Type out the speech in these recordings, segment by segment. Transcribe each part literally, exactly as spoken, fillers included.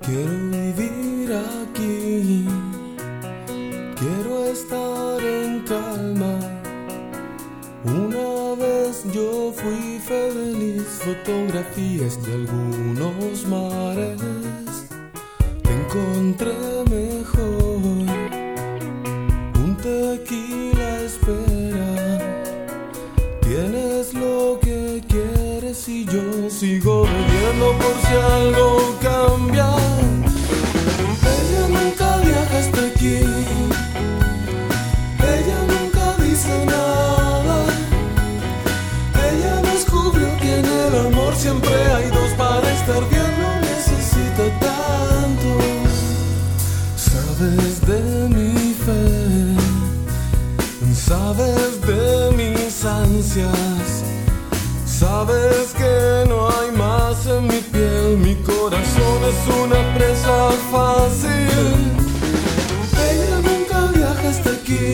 Quiero vivir aquí, quiero estar en calma. Una vez yo fui feliz, fotografías de algunos mares. Te encontré mejor, un tequila espera. Tienes lo que quieres y yo sigo bebiendo por si algo cambia. Ella nunca viaja hasta aquí, ella nunca dice nada. Ella descubrió que en el amor siempre hay dos para estar bien, no necesita tanto. Sabes de mi fe, sabes de mis ansias, sabes que no hay más en mi piel, mi corazón es una presa fácil. Ella nunca viaja hasta aquí,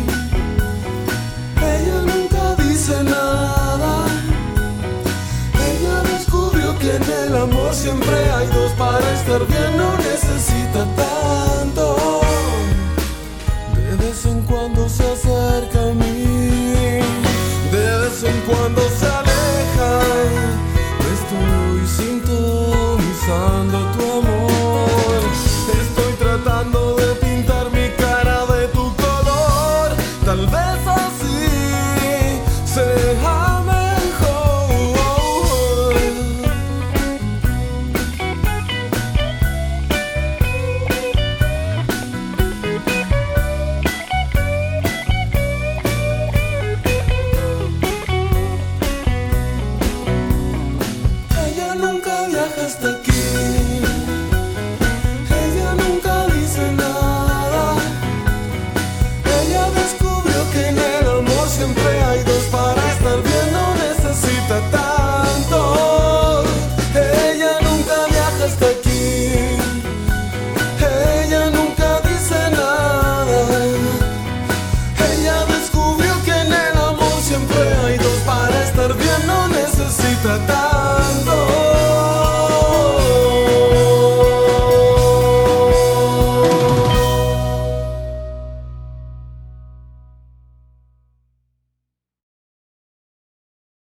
ella nunca dice nada. Ella descubrió que en el amor siempre hay dos para estar bien, no necesita tanto. De vez en cuando se acerca a mí, de vez en cuando se aleja. Estoy sintonizando tu amor, estoy tratando de pintar mi cara de tu color. Tal vez así sea mejor. Ella nunca viaja hasta aquí, ella nunca dice nada. Ella descubrió que en el amor siempre hay dos para estar bien, no necesita tanto. Ella nunca viaja hasta aquí, ella nunca dice nada. Ella descubrió que en el amor siempre hay dos para estar bien, no necesita tanto.